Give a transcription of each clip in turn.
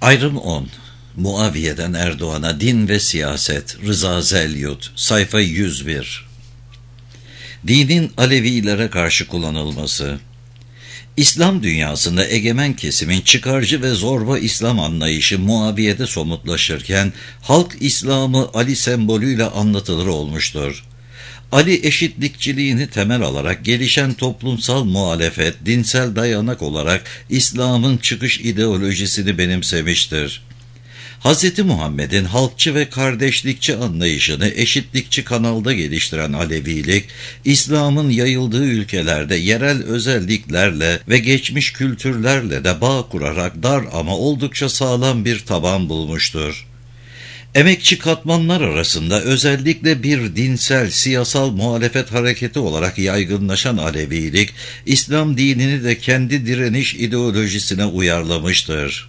Ayrım 10. Muaviye'den Erdoğan'a Din ve Siyaset. Rıza Zelyut. Sayfa 101. Dinin Alevilere karşı kullanılması. İslam dünyasında egemen kesimin çıkarcı ve zorba İslam anlayışı Muaviye'de somutlaşırken halk İslam'ı Ali sembolüyle anlatılır olmuştur. Ali eşitlikçiliğini temel alarak gelişen toplumsal muhalefet, dinsel dayanak olarak İslam'ın çıkış ideolojisini benimsemiştir. Hz. Muhammed'in halkçı ve kardeşlikçi anlayışını eşitlikçi kanalda geliştiren Alevilik, İslam'ın yayıldığı ülkelerde yerel özelliklerle ve geçmiş kültürlerle de bağ kurarak dar ama oldukça sağlam bir taban bulmuştur. Emekçi katmanlar arasında özellikle bir dinsel, siyasal muhalefet hareketi olarak yaygınlaşan Alevilik, İslam dinini de kendi direniş ideolojisine uyarlamıştır.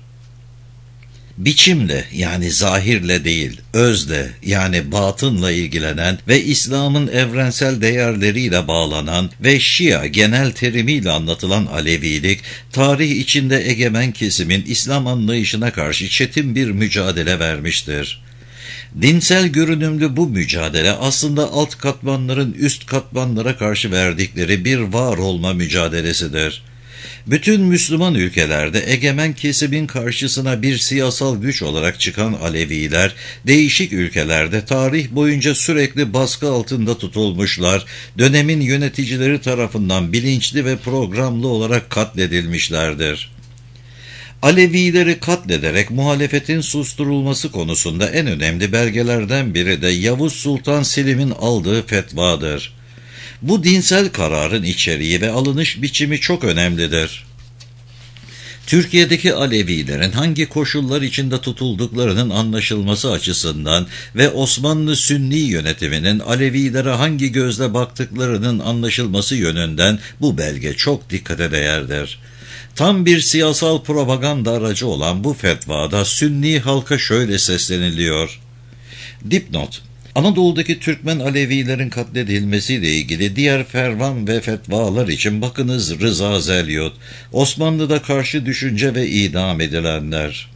Biçimle yani zahirle değil, özle yani batınla ilgilenen ve İslam'ın evrensel değerleriyle bağlanan ve Şia genel terimiyle anlatılan Alevilik, tarih içinde egemen kesimin İslam anlayışına karşı çetin bir mücadele vermiştir. Dinsel görünümlü bu mücadele aslında alt katmanların üst katmanlara karşı verdikleri bir var olma mücadelesidir. Bütün Müslüman ülkelerde egemen kesimin karşısına bir siyasal güç olarak çıkan Aleviler, değişik ülkelerde tarih boyunca sürekli baskı altında tutulmuşlar, dönemin yöneticileri tarafından bilinçli ve programlı olarak katledilmişlerdir. Alevileri katlederek muhalefetin susturulması konusunda en önemli belgelerden biri de Yavuz Sultan Selim'in aldığı fetvadır. Bu dinsel kararın içeriği ve alınış biçimi çok önemlidir. Türkiye'deki Alevilerin hangi koşullar içinde tutulduklarının anlaşılması açısından ve Osmanlı Sünni yönetiminin Alevilere hangi gözle baktıklarının anlaşılması yönünden bu belge çok dikkate değerdir. Tam bir siyasal propaganda aracı olan bu fetvada Sünni halka şöyle sesleniliyor. Dipnot: Anadolu'daki Türkmen Alevilerin katledilmesiyle ilgili diğer ferman ve fetvalar için bakınız Rıza Zelyut, Osmanlı'da karşı düşünce ve idam edilenler.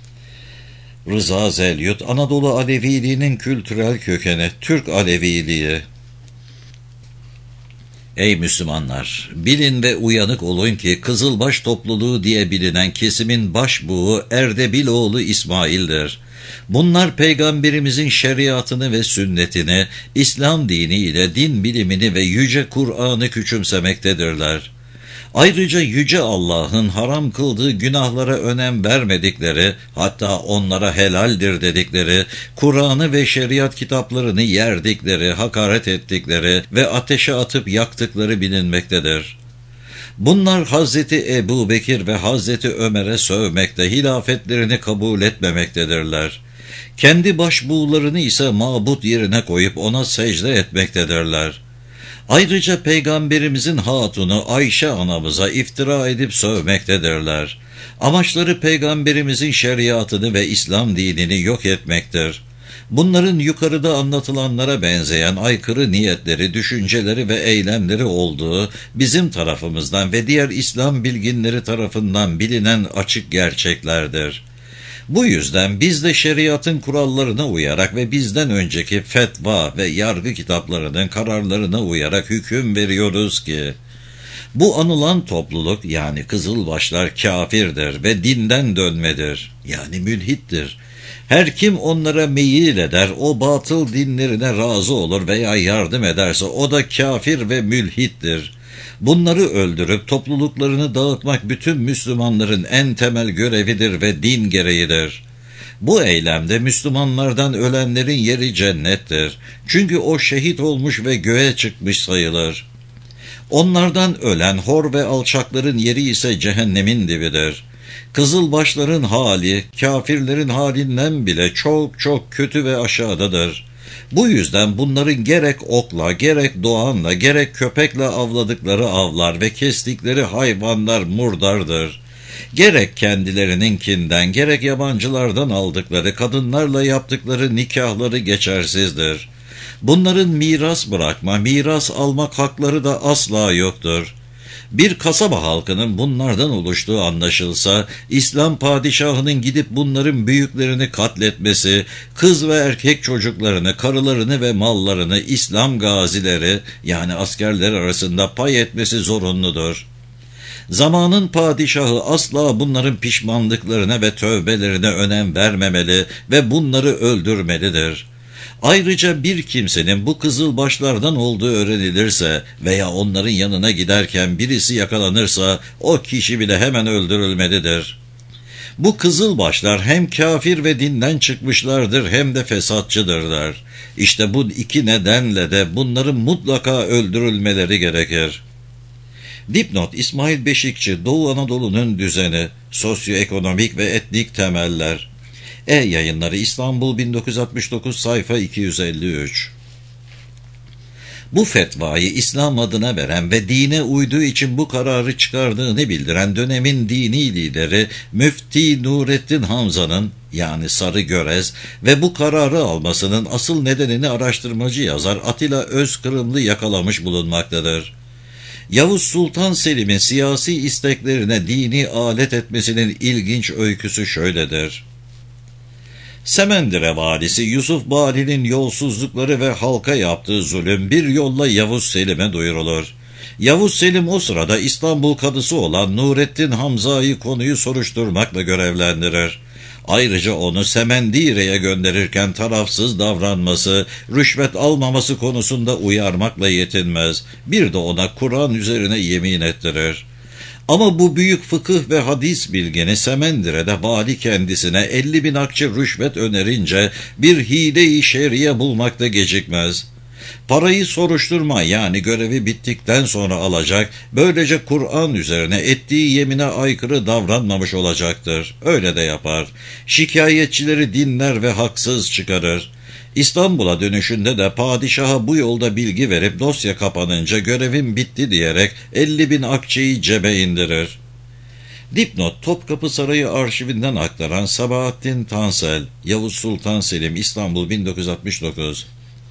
Rıza Zelyut, Anadolu Aleviliğinin kültürel kökeni, Türk Aleviliği. Ey Müslümanlar! Bilin ve uyanık olun ki Kızılbaş topluluğu diye bilinen kesimin başbuğu Erdebiloğlu İsmail'dir. Bunlar Peygamberimizin şeriatını ve sünnetini, İslam diniyle din bilimini ve yüce Kur'an'ı küçümsemektedirler. Ayrıca yüce Allah'ın haram kıldığı günahlara önem vermedikleri, hatta onlara helaldir dedikleri, Kur'an'ı ve şeriat kitaplarını yerdikleri, hakaret ettikleri ve ateşe atıp yaktıkları bilinmektedir. Bunlar Hazreti Ebu Bekir ve Hazreti Ömer'e sövmekte, hilafetlerini kabul etmemektedirler. Kendi başbuğlarını ise mabut yerine koyup ona secde etmektedirler. Ayrıca Peygamberimizin hatunu Ayşe anamıza iftira edip sövmektedirler. Amaçları Peygamberimizin şeriatını ve İslam dinini yok etmektir. Bunların yukarıda anlatılanlara benzeyen aykırı niyetleri, düşünceleri ve eylemleri olduğu bizim tarafımızdan ve diğer İslam bilginleri tarafından bilinen açık gerçeklerdir. Bu yüzden biz de şeriatın kurallarına uyarak ve bizden önceki fetva ve yargı kitaplarının kararlarına uyarak hüküm veriyoruz ki, bu anılan topluluk yani Kızılbaşlar kâfirdir ve dinden dönmedir yani mülhittir. Her kim onlara meyil eder, o batıl dinlerine razı olur veya yardım ederse o da kâfir ve mülhittir. Bunları öldürüp topluluklarını dağıtmak bütün Müslümanların en temel görevidir ve din gereğidir. Bu eylemde Müslümanlardan ölenlerin yeri cennettir. Çünkü o şehit olmuş ve göğe çıkmış sayılır. Onlardan ölen hor ve alçakların yeri ise cehennemin dibidir. Kızılbaşların hali, kâfirlerin halinden bile çok çok kötü ve aşağıdadır. Bu yüzden bunların gerek okla, gerek doğanla, gerek köpekle avladıkları avlar ve kestikleri hayvanlar murdardır. Gerek kendilerininkinden, gerek yabancılardan aldıkları kadınlarla yaptıkları nikahları geçersizdir. Bunların miras bırakma, miras almak hakları da asla yoktur. Bir kasaba halkının bunlardan oluştuğu anlaşılsa, İslam padişahının gidip bunların büyüklerini katletmesi, kız ve erkek çocuklarını, karılarını ve mallarını İslam gazileri yani askerler arasında pay etmesi zorunludur. Zamanın padişahı asla bunların pişmanlıklarına ve tövbelerine önem vermemeli ve bunları öldürmelidir. Ayrıca bir kimsenin bu kızılbaşlardan olduğu öğrenilirse veya onların yanına giderken birisi yakalanırsa o kişi bile hemen öldürülmelidir. Bu kızılbaşlar hem kafir ve dinden çıkmışlardır hem de fesatçıdırlar. İşte bu iki nedenle de bunların mutlaka öldürülmeleri gerekir. Dipnot: İsmail Beşikçi, Doğu Anadolu'nun düzeni, sosyoekonomik ve etnik temeller. Yayınları, İstanbul 1969, sayfa 253. Bu fetvayı İslam adına veren ve dine uyduğu için bu kararı çıkardığını bildiren dönemin dini lideri Müfti Nurettin Hamza'nın yani Sarı Görez ve bu kararı almasının asıl nedenini araştırmacı yazar Atilla Özkırımlı yakalamış bulunmaktadır. Yavuz Sultan Selim'in siyasi isteklerine dini alet etmesinin ilginç öyküsü şöyledir. Semendire valisi Yusuf Bali'nin yolsuzlukları ve halka yaptığı zulüm bir yolla Yavuz Selim'e duyurulur. Yavuz Selim o sırada İstanbul kadısı olan Nurettin Hamza'yı konuyu soruşturmakla görevlendirir. Ayrıca onu Semendire'ye gönderirken tarafsız davranması, rüşvet almaması konusunda uyarmakla yetinmez. Bir de ona Kur'an üzerine yemin ettirir. Ama bu büyük fıkıh ve hadis bilgini Semendire'de vali kendisine 50.000 akçe rüşvet önerince bir hile-i şer'iye bulmakta gecikmez. Parayı soruşturma yani görevi bittikten sonra alacak, böylece Kur'an üzerine ettiği yemine aykırı davranmamış olacaktır. Öyle de yapar. Şikayetçileri dinler ve haksız çıkarır. İstanbul'a dönüşünde de padişaha bu yolda bilgi verip dosya kapanınca görevim bitti diyerek 50.000 akçeyi cebe indirir. Dipnot: Topkapı Sarayı arşivinden aktaran Sabahattin Tansel, Yavuz Sultan Selim, İstanbul 1969.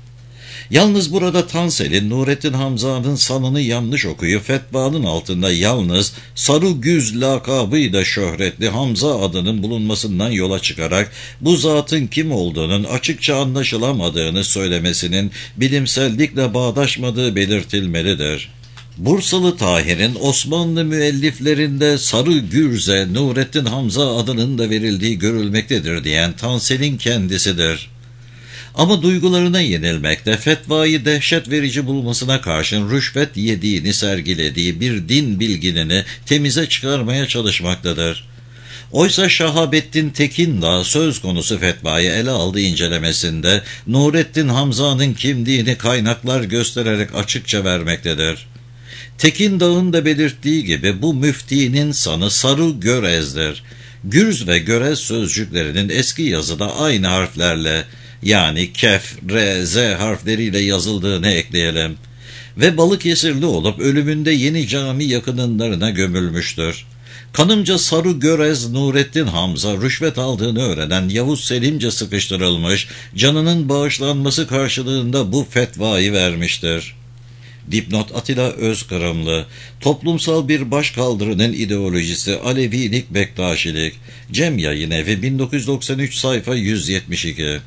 Yalnız burada Tansel'in Nurettin Hamza'nın sanını yanlış okuyup fetvanın altında yalnız Sarı Güz lakabıyla şöhretli Hamza adının bulunmasından yola çıkarak bu zatın kim olduğunun açıkça anlaşılamadığını söylemesinin bilimsellikle bağdaşmadığı belirtilmelidir. Bursalı Tahir'in Osmanlı müelliflerinde Sarı Gürze Nurettin Hamza adının da verildiği görülmektedir diyen Tansel'in kendisidir. Ama duygularına yenilmekte, fetvayı dehşet verici bulmasına karşın rüşvet yediğini sergilediği bir din bilginini temize çıkarmaya çalışmaktadır. Oysa Şahabettin Tekindağ söz konusu fetvayı ele aldığı incelemesinde Nurettin Hamza'nın kimliğini kaynaklar göstererek açıkça vermektedir. Tekindağ'ın da belirttiği gibi bu müftinin sanı Sarı Görez'dir. Gürz ve Görez sözcüklerinin eski yazıda aynı harflerle yani kef, re, z harfleriyle yazıldığını ekleyelim. Ve Balıkesirli olup ölümünde Yeni Cami yakınlarına gömülmüştür. Kanımca Sarı Görez Nurettin Hamza rüşvet aldığını öğrenen Yavuz Selim'ce sıkıştırılmış, canının bağışlanması karşılığında bu fetvayı vermiştir. Dipnot: Atilla Özkırımlı, Toplumsal bir başkaldırının ideolojisi, Alevilik, Bektaşilik, Cem Yayınevi 1993, sayfa 172.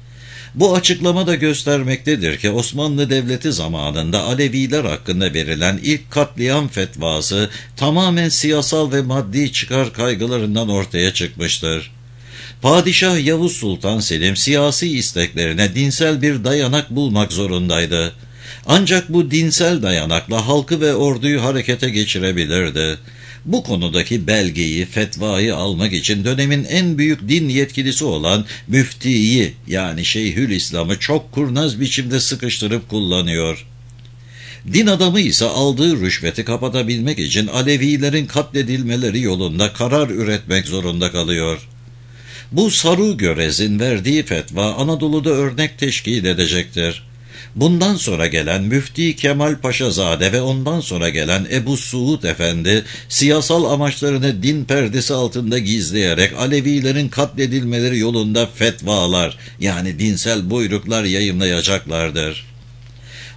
Bu açıklama da göstermektedir ki Osmanlı Devleti zamanında Aleviler hakkında verilen ilk katliam fetvası tamamen siyasal ve maddi çıkar kaygılarından ortaya çıkmıştır. Padişah Yavuz Sultan Selim siyasi isteklerine dinsel bir dayanak bulmak zorundaydı. Ancak bu dinsel dayanakla halkı ve orduyu harekete geçirebilirdi. Bu konudaki belgeyi, fetvayı almak için dönemin en büyük din yetkilisi olan müftiyi yani Şeyhülislam'ı çok kurnaz biçimde sıkıştırıp kullanıyor. Din adamı ise aldığı rüşveti kapatabilmek için Alevilerin katledilmeleri yolunda karar üretmek zorunda kalıyor. Bu Sarı Görez'in verdiği fetva Anadolu'da örnek teşkil edecektir. Bundan sonra gelen Müfti Kemal Paşazade ve ondan sonra gelen Ebu Suud Efendi siyasal amaçlarını din perdesi altında gizleyerek Alevilerin katledilmeleri yolunda fetvalar yani dinsel buyruklar yayımlayacaklardır.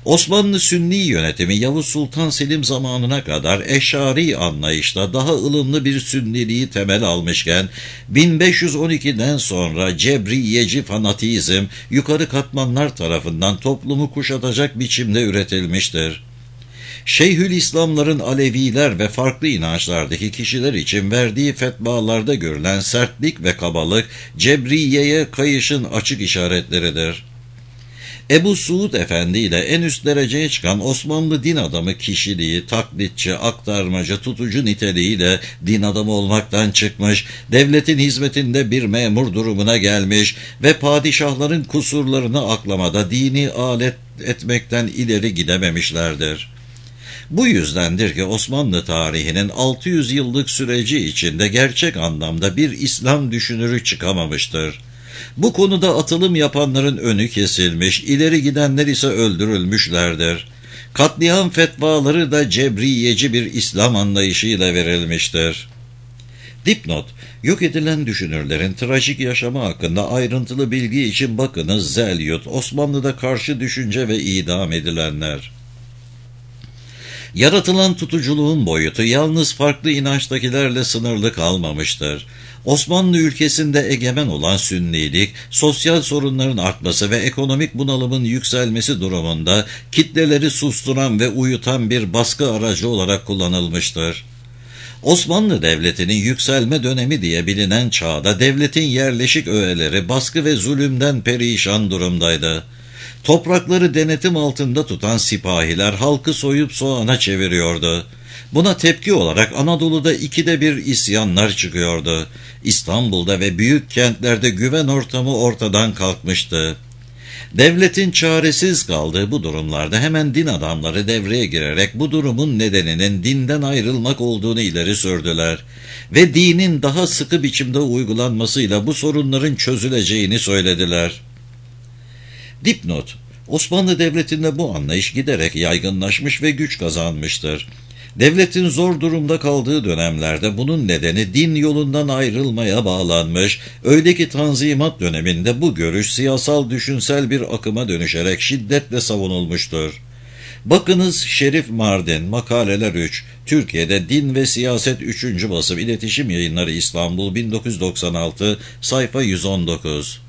Osmanlı Sünni yönetimi Yavuz Sultan Selim zamanına kadar Eş'ari anlayışla daha ılımlı bir Sünniliği temel almışken 1512'den sonra Cebriyeci fanatizm yukarı katmanlar tarafından toplumu kuşatacak biçimde üretilmiştir. Şeyhülislamların Aleviler ve farklı inançlardaki kişiler için verdiği fetvalarda görülen sertlik ve kabalık Cebriye'ye kayışın açık işaretleridir. Ebu Suud Efendi ile en üst dereceye çıkan Osmanlı din adamı kişiliği, taklitçi, aktarmacı, tutucu niteliğiyle din adamı olmaktan çıkmış, devletin hizmetinde bir memur durumuna gelmiş ve padişahların kusurlarını aklamada dini alet etmekten ileri gidememişlerdir. Bu yüzdendir ki Osmanlı tarihinin 600 yıllık süreci içinde gerçek anlamda bir İslam düşünürü çıkamamıştır. Bu konuda atılım yapanların önü kesilmiş, ileri gidenler ise öldürülmüşlerdir. Katliam fetvaları da cebriyeci bir İslam anlayışıyla verilmiştir. Dipnot: yok edilen düşünürlerin trajik yaşamı hakkında ayrıntılı bilgi için bakınız Zelyut, Osmanlı'da karşı düşünce ve idam edilenler. Yaratılan tutuculuğun boyutu yalnız farklı inançtakilerle sınırlı kalmamıştır. Osmanlı ülkesinde egemen olan Sünnilik, sosyal sorunların artması ve ekonomik bunalımın yükselmesi durumunda kitleleri susturan ve uyutan bir baskı aracı olarak kullanılmıştır. Osmanlı Devleti'nin yükselme dönemi diye bilinen çağda devletin yerleşik öğeleri baskı ve zulümden perişan durumdaydı. Toprakları denetim altında tutan sipahiler halkı soyup soğana çeviriyordu. Buna tepki olarak Anadolu'da 2'de 1 isyanlar çıkıyordu. İstanbul'da ve büyük kentlerde güven ortamı ortadan kalkmıştı. Devletin çaresiz kaldığı bu durumlarda hemen din adamları devreye girerek bu durumun nedeninin dinden ayrılmak olduğunu ileri sürdüler ve dinin daha sıkı biçimde uygulanmasıyla bu sorunların çözüleceğini söylediler. Dipnot: Osmanlı Devleti'nde bu anlayış giderek yaygınlaşmış ve güç kazanmıştır. Devletin zor durumda kaldığı dönemlerde bunun nedeni din yolundan ayrılmaya bağlanmış, öyle ki Tanzimat döneminde bu görüş siyasal düşünsel bir akıma dönüşerek şiddetle savunulmuştur. Bakınız Şerif Mardin, Makaleler 3, Türkiye'de Din ve Siyaset 3. Basım İletişim Yayınları İstanbul 1996, sayfa 119.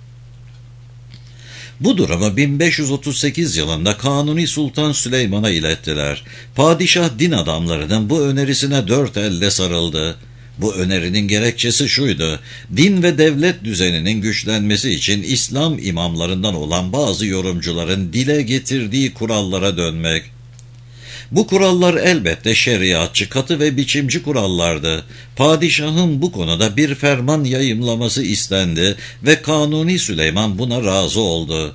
Bu durumu 1538 yılında Kanuni Sultan Süleyman'a ilettiler. Padişah din adamlarının bu önerisine 4 elle sarıldı. Bu önerinin gerekçesi şuydu: din ve devlet düzeninin güçlenmesi için İslam imamlarından olan bazı yorumcuların dile getirdiği kurallara dönmek. Bu kurallar elbette şeriatçı, katı ve biçimci kurallardı. Padişahın bu konuda bir ferman yayımlaması istendi ve Kanuni Süleyman buna razı oldu.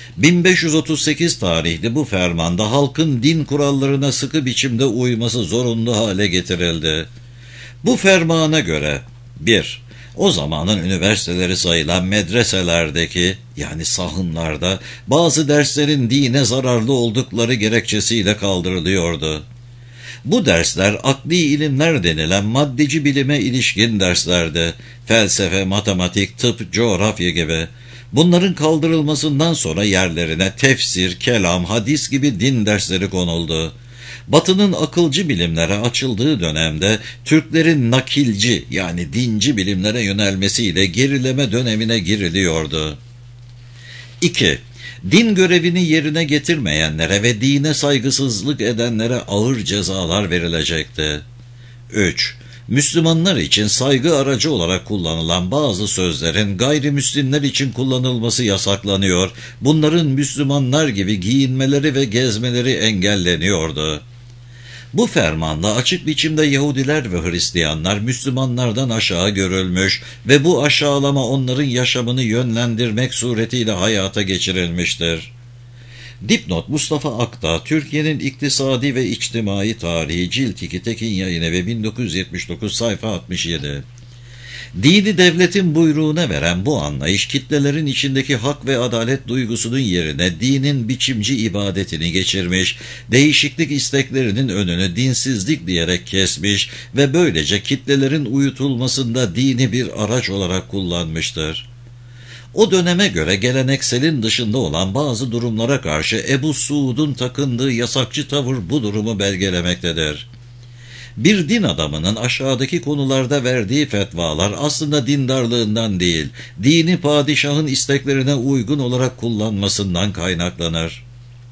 1538 tarihli bu fermanda halkın din kurallarına sıkı biçimde uyması zorunlu hale getirildi. Bu fermana göre 1. O zamanın üniversiteleri sayılan medreselerdeki, yani sahınlarda, bazı derslerin dine zararlı oldukları gerekçesiyle kaldırılıyordu. Bu dersler akli ilimler denilen maddeci bilime ilişkin derslerdi. Felsefe, matematik, tıp, coğrafya gibi. Bunların kaldırılmasından sonra yerlerine tefsir, kelam, hadis gibi din dersleri konuldu. Batı'nın akılcı bilimlere açıldığı dönemde Türklerin nakilci, yani dinci bilimlere yönelmesiyle gerileme dönemine giriliyordu. 2. Din görevini yerine getirmeyenlere ve dine saygısızlık edenlere ağır cezalar verilecekti. 3. Müslümanlar için saygı aracı olarak kullanılan bazı sözlerin gayrimüslimler için kullanılması yasaklanıyor, bunların Müslümanlar gibi giyinmeleri ve gezmeleri engelleniyordu. Bu fermanla açık biçimde Yahudiler ve Hristiyanlar Müslümanlardan aşağı görülmüş ve bu aşağılama onların yaşamını yönlendirmek suretiyle hayata geçirilmiştir. Dipnot: Mustafa Akta, Türkiye'nin İktisadi ve İçtimai Tarihi, Cilt 2, Tekin Yayını ve 1979, sayfa 67. Dini devletin buyruğuna veren bu anlayış, kitlelerin içindeki hak ve adalet duygusunun yerine dinin biçimci ibadetini geçirmiş, değişiklik isteklerinin önünü dinsizlik diyerek kesmiş ve böylece kitlelerin uyutulmasında dini bir araç olarak kullanmıştır. O döneme göre gelenekselin dışında olan bazı durumlara karşı Ebu Suud'un takındığı yasakçı tavır bu durumu belgelemektedir. Bir din adamının aşağıdaki konularda verdiği fetvalar aslında dindarlığından değil, dini padişahın isteklerine uygun olarak kullanmasından kaynaklanır.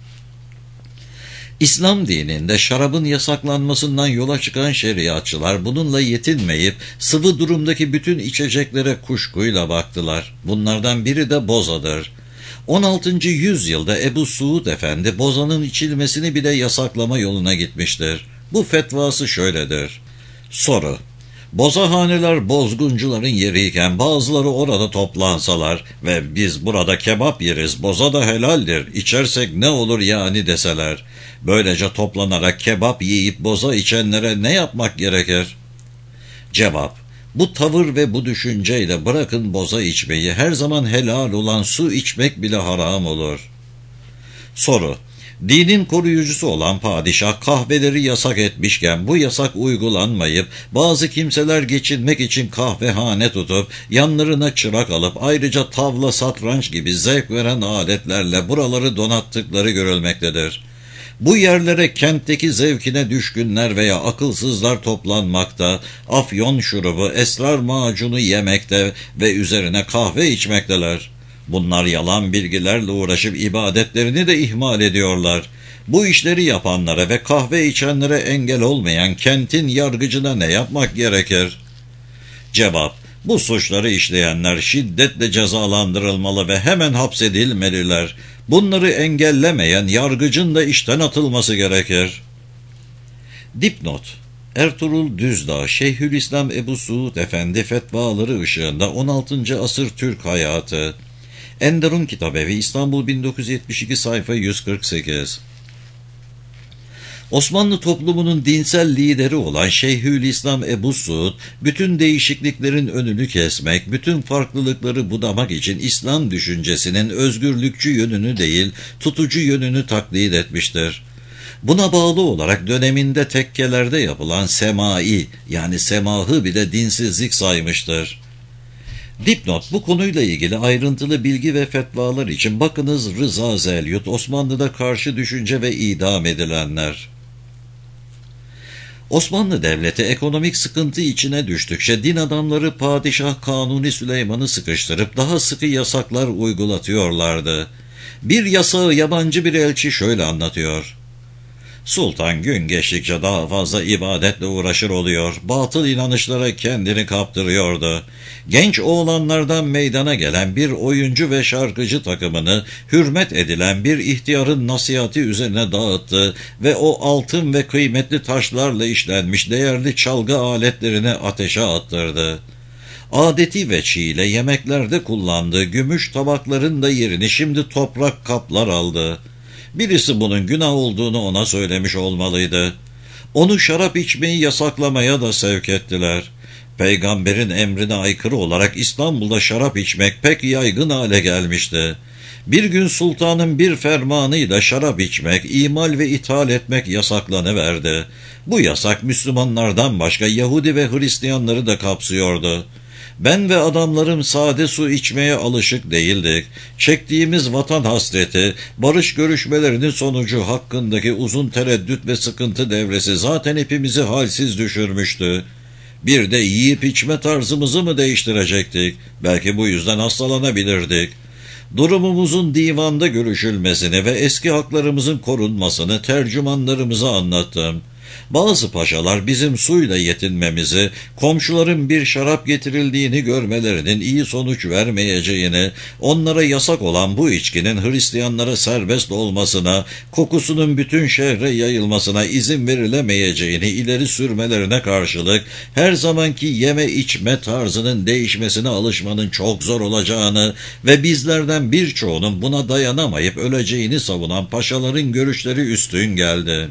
İslam dininde şarabın yasaklanmasından yola çıkan şeriatçılar bununla yetinmeyip sıvı durumdaki bütün içeceklere kuşkuyla baktılar. Bunlardan biri de bozadır. 16. yüzyılda Ebu Suud Efendi bozanın içilmesini bile yasaklama yoluna gitmiştir. Bu fetvası şöyledir. Soru: bozahaneler bozguncuların yeriyken bazıları orada toplansalar ve biz burada kebap yeriz, boza da helaldir, içersek ne olur yani deseler, böylece toplanarak kebap yiyip boza içenlere ne yapmak gerekir? Cevap: bu tavır ve bu düşünceyle bırakın boza içmeyi, her zaman helal olan su içmek bile haram olur. Soru: dinin koruyucusu olan padişah kahveleri yasak etmişken bu yasak uygulanmayıp bazı kimseler geçinmek için kahvehane tutup yanlarına çırak alıp ayrıca tavla, satranç gibi zevk veren aletlerle buraları donattıkları görülmektedir. Bu yerlere kentteki zevkine düşkünler veya akılsızlar toplanmakta, afyon şurubu, esrar macunu yemekte ve üzerine kahve içmekteler. Bunlar yalan bilgilerle uğraşıp ibadetlerini de ihmal ediyorlar. Bu işleri yapanlara ve kahve içenlere engel olmayan kentin yargıcına ne yapmak gerekir? Cevap: bu suçları işleyenler şiddetle cezalandırılmalı ve hemen hapsedilmeliler. Bunları engellemeyen yargıcın da işten atılması gerekir. Dipnot: Ertuğrul Düzdağ, Şeyhülislam Ebu Suud Efendi fetvaları ışığında 16. asır Türk hayatı. Enderun Kitabevi, İstanbul 1972, sayfa 148. Osmanlı toplumunun dinsel lideri olan Şeyhülislam Ebu Suud, bütün değişikliklerin önünü kesmek, bütün farklılıkları budamak için İslam düşüncesinin özgürlükçü yönünü değil, tutucu yönünü taklit etmiştir. Buna bağlı olarak döneminde tekkelerde yapılan semai, yani semahı bile dinsizlik saymıştır. Dipnot: bu konuyla ilgili ayrıntılı bilgi ve fetvalar için bakınız Rıza Zelyut, Osmanlı'da karşı düşünce ve idam edilenler. Osmanlı Devleti ekonomik sıkıntı içine düştükçe din adamları Padişah Kanuni Süleyman'ı sıkıştırıp daha sıkı yasaklar uygulatıyorlardı. Bir yasağı yabancı bir elçi şöyle anlatıyor: sultan gün geçtikçe daha fazla ibadetle uğraşır oluyor, batıl inanışlara kendini kaptırıyordu. Genç oğlanlardan meydana gelen bir oyuncu ve şarkıcı takımını hürmet edilen bir ihtiyarın nasihati üzerine dağıttı ve o altın ve kıymetli taşlarla işlenmiş değerli çalgı aletlerini ateşe attırdı. Adeti veçiyle yemeklerde kullandığı gümüş tabakların da yerini şimdi toprak kaplar aldı. Birisi bunun günah olduğunu ona söylemiş olmalıydı. Onu şarap içmeyi yasaklamaya da sevk ettiler. Peygamberin emrine aykırı olarak İstanbul'da şarap içmek pek yaygın hale gelmişti. Bir gün sultanın bir fermanıyla şarap içmek, imal ve ithal etmek yasaklanıverdi. Bu yasak Müslümanlardan başka Yahudi ve Hristiyanları da kapsıyordu. Ben ve adamlarım sade su içmeye alışık değildik. Çektiğimiz vatan hasreti, barış görüşmelerinin sonucu hakkındaki uzun tereddüt ve sıkıntı devresi zaten hepimizi halsiz düşürmüştü. Bir de yiyip içme tarzımızı mı değiştirecektik? Belki bu yüzden hastalanabilirdik. Durumumuzun divanda görüşülmesini ve eski haklarımızın korunmasını tercümanlarımıza anlattım. Bazı paşalar bizim suyla yetinmemizi, komşuların bir şarap getirildiğini görmelerinin iyi sonuç vermeyeceğini, onlara yasak olan bu içkinin Hristiyanlara serbest olmasına, kokusunun bütün şehre yayılmasına izin verilemeyeceğini ileri sürmelerine karşılık, her zamanki yeme içme tarzının değişmesine alışmanın çok zor olacağını ve bizlerden birçoğunun buna dayanamayıp öleceğini savunan paşaların görüşleri üstün geldi.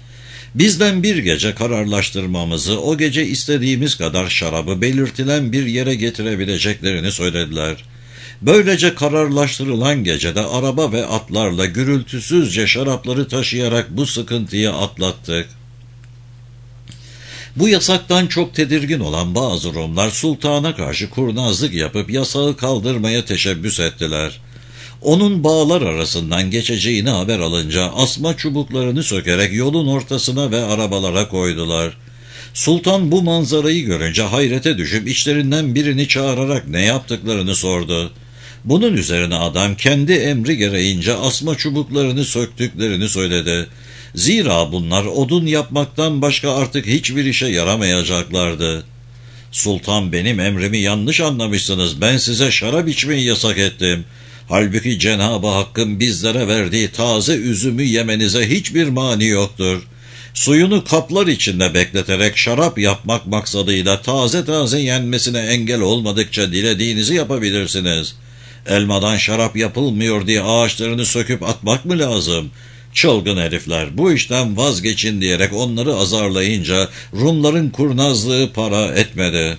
Bizden bir gece kararlaştırmamızı, o gece istediğimiz kadar şarabı belirtilen bir yere getirebileceklerini söylediler. Böylece kararlaştırılan gecede araba ve atlarla gürültüsüzce şarapları taşıyarak bu sıkıntıyı atlattık. Bu yasaktan çok tedirgin olan bazı Rumlar sultana karşı kurnazlık yapıp yasağı kaldırmaya teşebbüs ettiler. Onun bağlar arasından geçeceğini haber alınca asma çubuklarını sökerek yolun ortasına ve arabalara koydular. Sultan bu manzarayı görünce hayrete düşüp içlerinden birini çağırarak ne yaptıklarını sordu. Bunun üzerine adam kendi emri gereğince asma çubuklarını söktüklerini söyledi. Zira bunlar odun yapmaktan başka artık hiçbir işe yaramayacaklardı. Sultan, benim emrimi yanlış anlamışsınız, ben size şarap içmeyi yasak ettim. Halbuki Cenab-ı Hakk'ın bizlere verdiği taze üzümü yemenize hiçbir mani yoktur. Suyunu kaplar içinde bekleterek şarap yapmak maksadıyla taze taze yenmesine engel olmadıkça dilediğinizi yapabilirsiniz. Elmadan şarap yapılmıyor diye ağaçlarını söküp atmak mı lazım? Çılgın herifler, bu işten vazgeçin diyerek onları azarlayınca Rumların kurnazlığı para etmedi.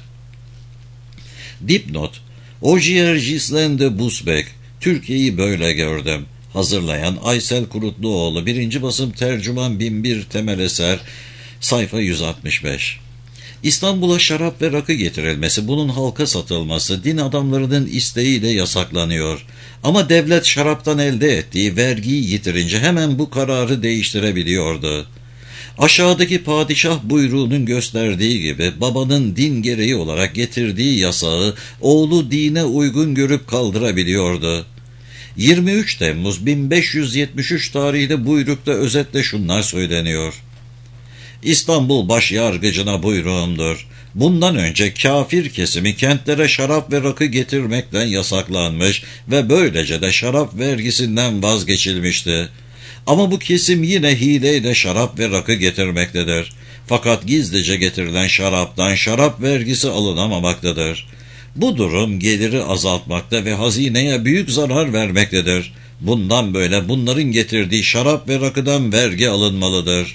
Dipnot: Ogier Ghislain de Busbecq, Türkiye'yi böyle gördüm. Hazırlayan Aysel Kurutluoğlu, 1. basım tercüman 1001, temel eser, sayfa 165. İstanbul'a şarap ve rakı getirilmesi, bunun halka satılması din adamlarının isteğiyle yasaklanıyor. Ama devlet şaraptan elde ettiği vergiyi yitirince hemen bu kararı değiştirebiliyordu. Aşağıdaki padişah buyruğunun gösterdiği gibi babanın din gereği olarak getirdiği yasağı oğlu dine uygun görüp kaldırabiliyordu. 23 Temmuz 1573 tarihli buyrukta özetle şunlar söyleniyor. İstanbul başyargıcına buyruğumdur. Bundan önce kafir kesimi kentlere şarap ve rakı getirmekten yasaklanmış ve böylece de şarap vergisinden vazgeçilmişti. Ama bu kesim yine hileyle şarap ve rakı getirmektedir. Fakat gizlice getirilen şaraptan şarap vergisi alınamamaktadır. Bu durum geliri azaltmakta ve hazineye büyük zarar vermektedir. Bundan böyle bunların getirdiği şarap ve rakıdan vergi alınmalıdır.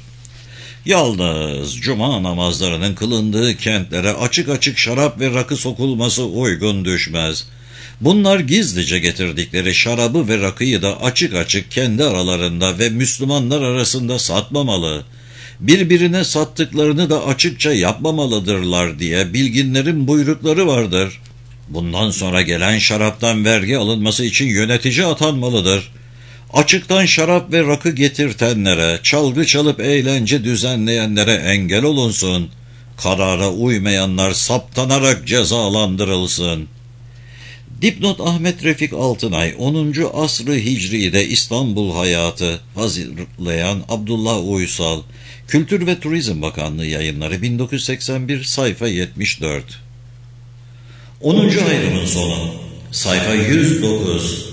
Yalnız cuma namazlarının kılındığı kentlere açık açık şarap ve rakı sokulması uygun düşmez. Bunlar gizlice getirdikleri şarabı ve rakıyı da açık açık kendi aralarında ve Müslümanlar arasında satmamalı. Birbirine sattıklarını da açıkça yapmamalıdırlar diye bilginlerin buyrukları vardır. Bundan sonra gelen şaraptan vergi alınması için yönetici atanmalıdır. Açıktan şarap ve rakı getirtenlere, çalgı çalıp eğlence düzenleyenlere engel olunsun. Karara uymayanlar saptanarak cezalandırılsın. Dipnot: Ahmet Refik Altınay, 10. Asr-ı Hicri'de İstanbul Hayatı, hazırlayan Abdullah Uysal, Kültür ve Turizm Bakanlığı Yayınları, 1981, sayfa 74. 10. ayrımın sonu, sayfa 109.